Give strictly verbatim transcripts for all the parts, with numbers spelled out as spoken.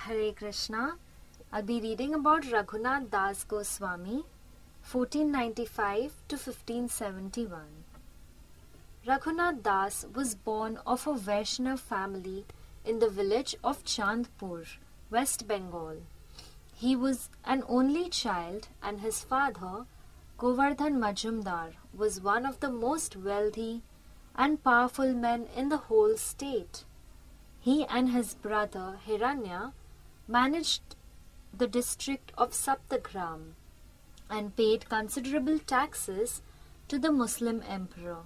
Hare Krishna. I'll be reading about Raghunath Das Goswami, fourteen ninety-five to fifteen seventy-one. Raghunath Das was born of a Vaishnav family in the village of Chandpur, West Bengal. He was an only child and his father, Govardhan Majumdar, was one of the most wealthy and powerful men in the whole state. He and his brother Hiranya managed the district of Saptagram and paid considerable taxes to the Muslim emperor.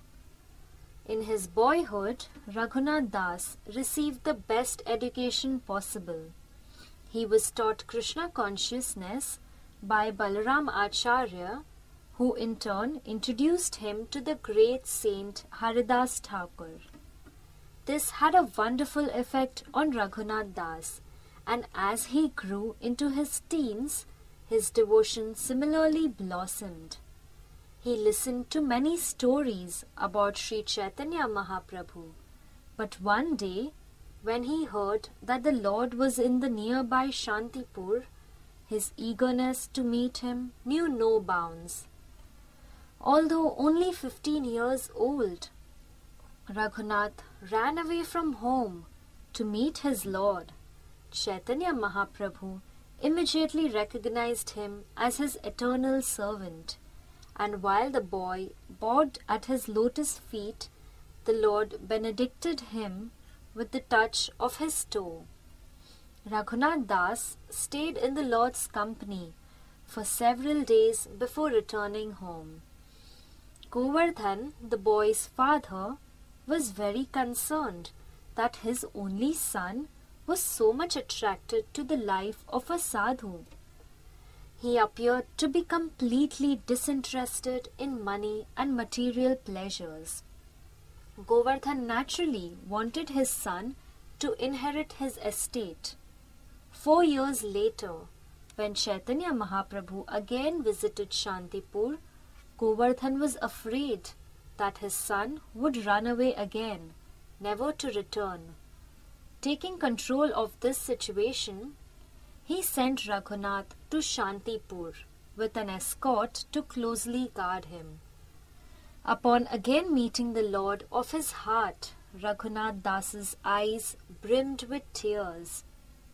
In his boyhood, Raghunath Das received the best education possible. He was taught Krishna consciousness by Balaram Acharya, who in turn introduced him to the great saint Haridas Thakur. This had a wonderful effect on Raghunath Das, and as he grew into his teens, his devotion similarly blossomed. He listened to many stories about Sri Chaitanya Mahaprabhu, but one day, when he heard that the Lord was in the nearby Shantipur, his eagerness to meet him knew no bounds. Although only fifteen years old, Raghunath ran away from home to meet his Lord. Chaitanya Mahaprabhu immediately recognized him as his eternal servant, and while the boy bowed at his lotus feet, the Lord benedicted him with the touch of his toe. Raghunath Das stayed in the Lord's company for several days before returning home. Govardhan, the boy's father, was very concerned that his only son was so much attracted to the life of a sadhu. He appeared to be completely disinterested in money and material pleasures. Govardhan naturally wanted his son to inherit his estate. Four years later, when Chaitanya Mahaprabhu again visited Shantipur, Govardhan was afraid that his son would run away again, never to return. Taking control of this situation, he sent Raghunath to Shantipur with an escort to closely guard him. Upon again meeting the Lord of his heart, Raghunath Das's eyes brimmed with tears.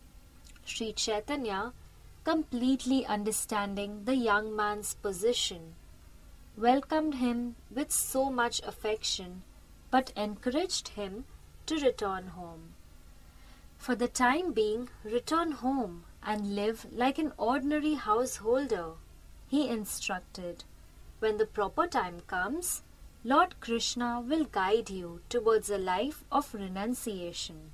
Sri Chaitanya, completely understanding the young man's position, welcomed him with so much affection, but encouraged him to return home. For the time being, return home and live like an ordinary householder, he instructed. When the proper time comes, Lord Krishna will guide you towards a life of renunciation.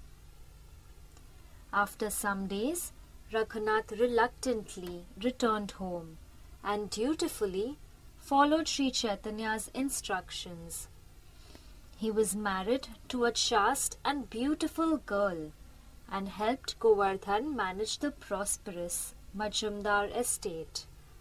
After some days, Raghunath reluctantly returned home and dutifully followed Sri Chaitanya's instructions. He was married to a chaste and beautiful girl and helped Govardhan manage the prosperous Majumdar estate.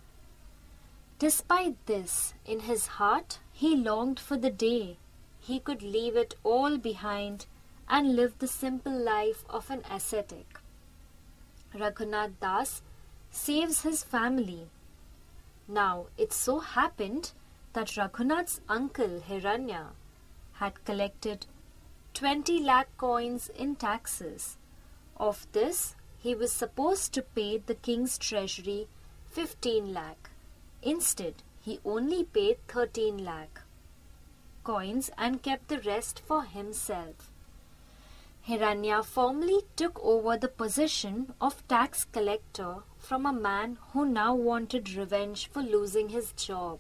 Despite this, in his heart he longed for the day he could leave it all behind and live the simple life of an ascetic. Raghunath Das saves his family. Now, it so happened that Raghunath's uncle Hiranya had collected twenty lakh coins in taxes. Of this, he was supposed to pay the king's treasury fifteen lakh. Instead, he only paid thirteen lakh coins and kept the rest for himself. Hiranya formally took over the position of tax collector from a man who now wanted revenge for losing his job.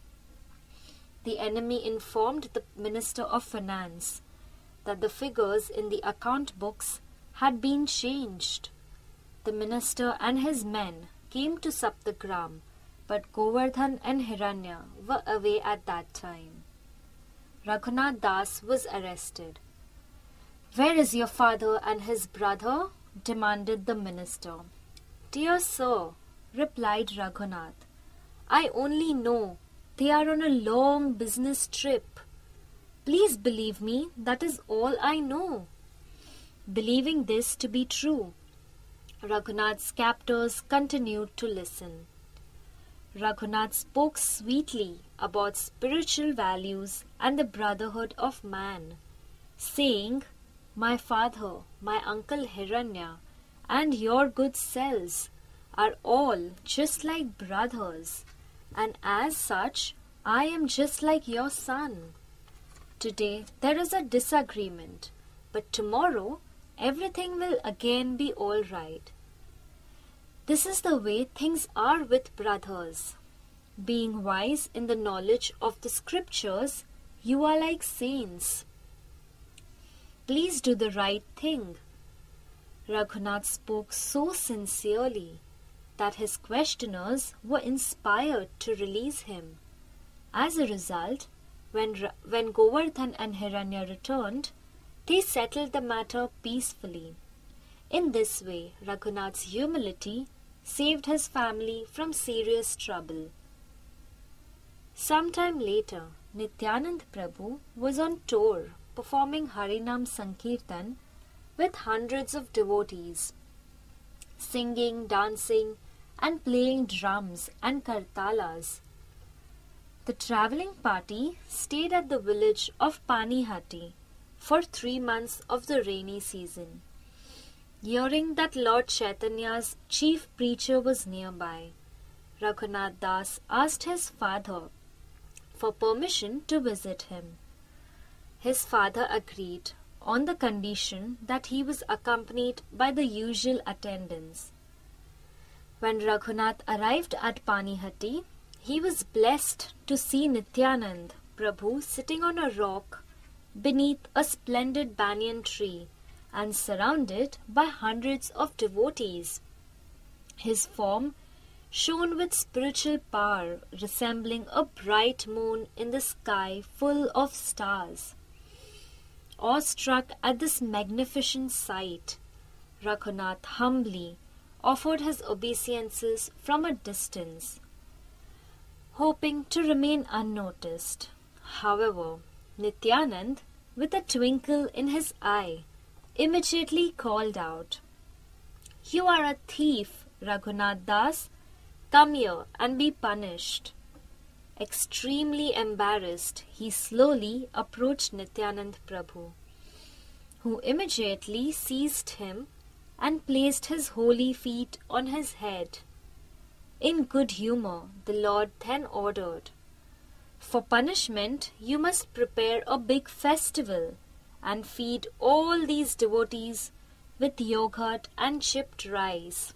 The enemy informed the Minister of Finance that the figures in the account books had been changed. The minister and his men came to Saptagram, but Govardhan and Hiranya were away at that time. Raghunath Das was arrested. "Where is your father and his brother?" demanded the minister. "Dear sir," replied Raghunath, "I only know they are on a long business trip. Please believe me, that is all I know." Believing this to be true, Raghunath's captors continued to listen. Raghunath spoke sweetly about spiritual values and the brotherhood of man, saying, "My father, my uncle Hiranya, and your good selves are all just like brothers, and as such, I am just like your son. Today there is a disagreement, but tomorrow everything will again be all right. This is the way things are with brothers. Being wise in the knowledge of the scriptures, you are like saints. Please do the right thing." Raghunath spoke so sincerely that his questioners were inspired to release him. As a result, when, when Govardhan and Hiranya returned, they settled the matter peacefully. In this way, Raghunath's humility saved his family from serious trouble. Sometime later, Nityanand Prabhu was on tour performing Harinam Sankirtan with hundreds of devotees, singing, dancing, and playing drums and kartalas. The travelling party stayed at the village of Panihati for three months of the rainy season. Hearing that Lord Chaitanya's chief preacher was nearby, Raghunath Das asked his father for permission to visit him. His father agreed on the condition that he was accompanied by the usual attendants. When Raghunath arrived at Panihati, he was blessed to see Nityanand Prabhu sitting on a rock beneath a splendid banyan tree and surrounded by hundreds of devotees. His form shone with spiritual power, resembling a bright moon in the sky full of stars. Awestruck at this magnificent sight, Raghunath humbly offered his obeisances from a distance, hoping to remain unnoticed. However, Nityanand, with a twinkle in his eye, immediately called out, "You are a thief, Raghunath Das. Come here and be punished." Extremely embarrassed, he slowly approached Nityanand Prabhu, who immediately seized him and placed his holy feet on his head. In good humor, the Lord then ordered, "For punishment, you must prepare a big festival and feed all these devotees with yogurt and chipped rice."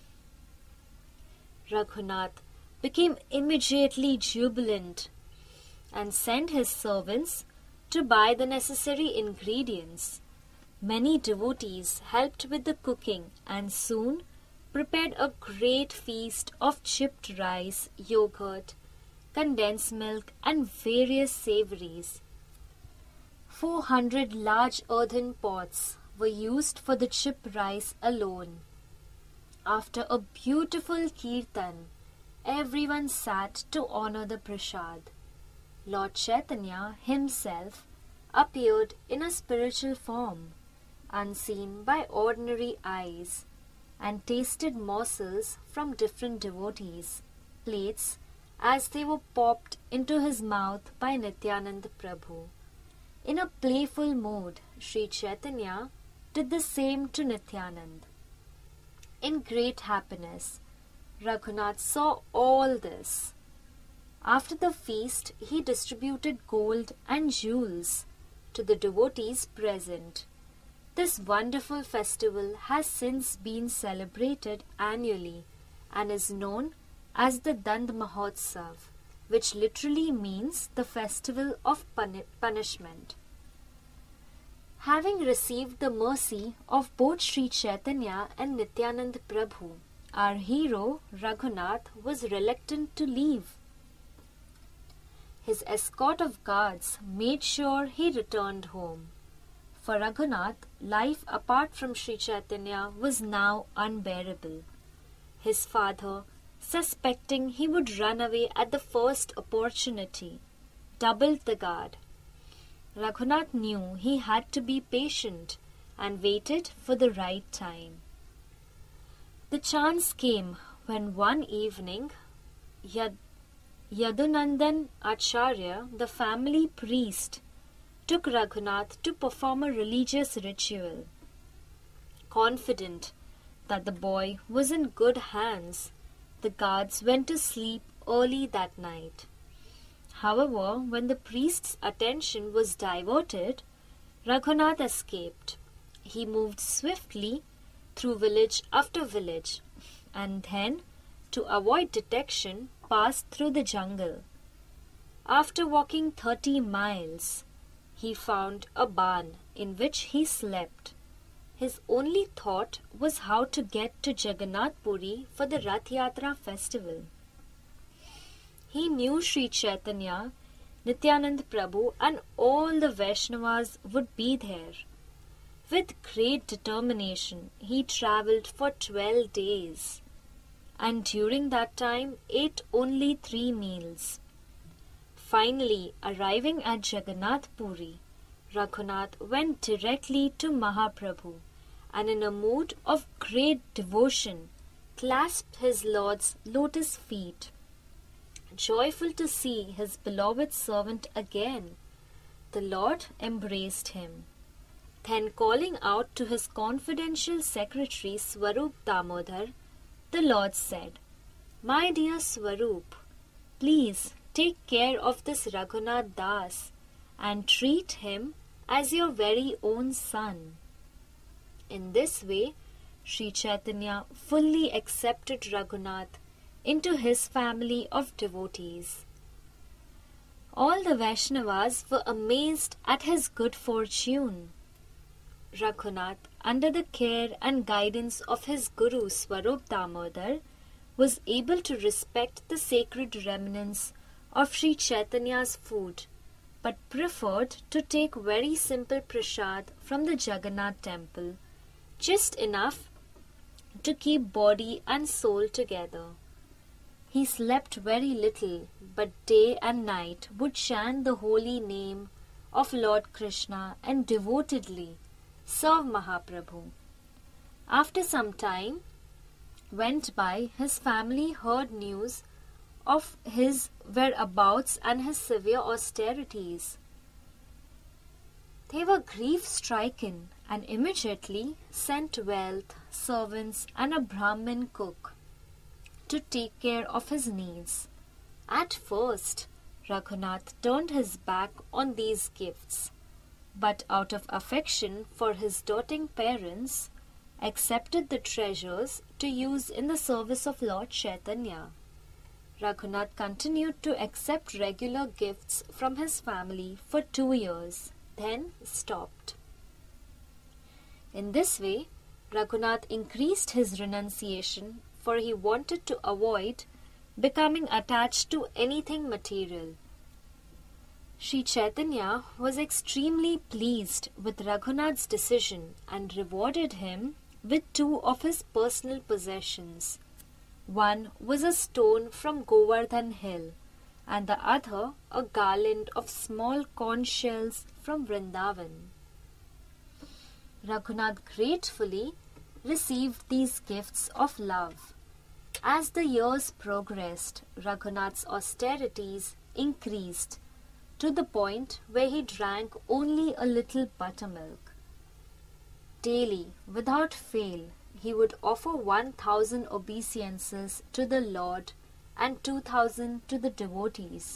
Raghunath became immediately jubilant and sent his servants to buy the necessary ingredients. Many devotees helped with the cooking and soon prepared a great feast of chipped rice, yogurt, condensed milk, and various savories. Four hundred large earthen pots were used for the chipped rice alone. After a beautiful kirtan, everyone sat to honor the prasad. Lord Chaitanya himself appeared in a spiritual form, unseen by ordinary eyes, and tasted morsels from different devotees' plates as they were popped into his mouth by Nityanand Prabhu. In a playful mood, Sri Chaitanya did the same to Nityanand. In great happiness, Raghunath saw all this. After the feast, he distributed gold and jewels to the devotees present. This wonderful festival has since been celebrated annually and is known as the Dand Mahotsav, which literally means the festival of puni- punishment. Having received the mercy of both Sri Chaitanya and Nityanand Prabhu, our hero Raghunath was reluctant to leave. His escort of guards made sure he returned home. For Raghunath, life apart from Sri Chaitanya was now unbearable. His father, suspecting he would run away at the first opportunity, doubled the guard. Raghunath knew he had to be patient and waited for the right time. The chance came when one evening Yad- Yadunandan Acharya, the family priest, took Raghunath to perform a religious ritual. Confident that the boy was in good hands, the guards went to sleep early that night. However, when the priest's attention was diverted, Raghunath escaped. He moved swiftly through village after village, and then, to avoid detection, passed through the jungle. After walking thirty miles, he found a barn in which he slept. His only thought was how to get to Jagannath Puri for the Rath Yatra festival. He knew Sri Chaitanya, Nityanand Prabhu and all the Vaishnavas would be there. With great determination, he travelled for twelve days, and during that time ate only three meals. Finally, arriving at Jagannath Puri, Raghunath went directly to Mahaprabhu, and in a mood of great devotion, clasped his Lord's lotus feet. Joyful to see his beloved servant again, the Lord embraced him. Then, calling out to his confidential secretary Swarup Damodar, the Lord said, "My dear Swarup, please take care of this Raghunath Das and treat him as your very own son." In this way, Sri Chaitanya fully accepted Raghunath into his family of devotees. All the Vaishnavas were amazed at his good fortune. Raghunath, under the care and guidance of his Guru Swarup Damodar, was able to respect the sacred remnants of Sri Chaitanya's food, but preferred to take very simple prasad from the Jagannath temple, just enough to keep body and soul together. He slept very little, but day and night would chant the holy name of Lord Krishna and devotedly serve Mahaprabhu. After some time went by, his family heard news of his whereabouts and his severe austerities. They were grief-stricken and immediately sent wealth, servants and a Brahmin cook to take care of his needs. At first, Raghunath turned his back on these gifts, but out of affection for his doting parents, accepted the treasures to use in the service of Lord Chaitanya. Raghunath continued to accept regular gifts from his family for two years, then stopped. In this way, Raghunath increased his renunciation, for he wanted to avoid becoming attached to anything material. Sri Chaitanya was extremely pleased with Raghunath's decision and rewarded him with two of his personal possessions. One was a stone from Govardhan hill, and the other a garland of small corn shells from Vrindavan. Raghunath gratefully received these gifts of love. As the years progressed, Raghunath's austerities increased to the point where he drank only a little buttermilk. Daily, without fail, he would offer one thousand obeisances to the Lord and two thousand to the devotees.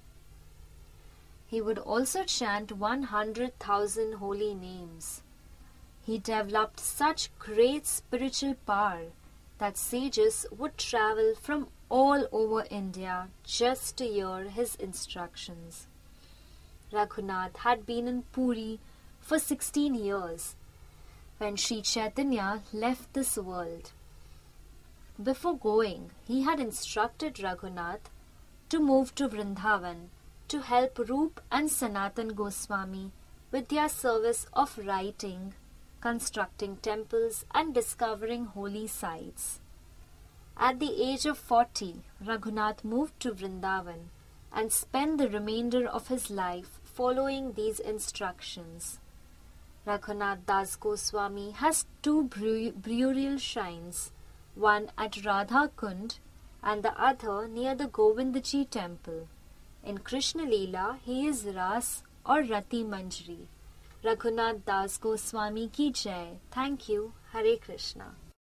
He would also chant one hundred thousand holy names. He developed such great spiritual power that sages would travel from all over India just to hear his instructions. Raghunath had been in Puri for sixteen years when Sri Chaitanya left this world. Before going, he had instructed Raghunath to move to Vrindavan to help Rup and Sanatan Goswami with their service of writing, constructing temples and discovering holy sites. At the age of forty, Raghunath moved to Vrindavan and spent the remainder of his life following these instructions. Raghunath Das Goswami has two burial shrines, one at Radha Kund and the other near the Govindji temple. In Krishna Leela, he is Ras or Rati Manjri. Raghunath Das Goswami ki jai. Thank you. Hare Krishna.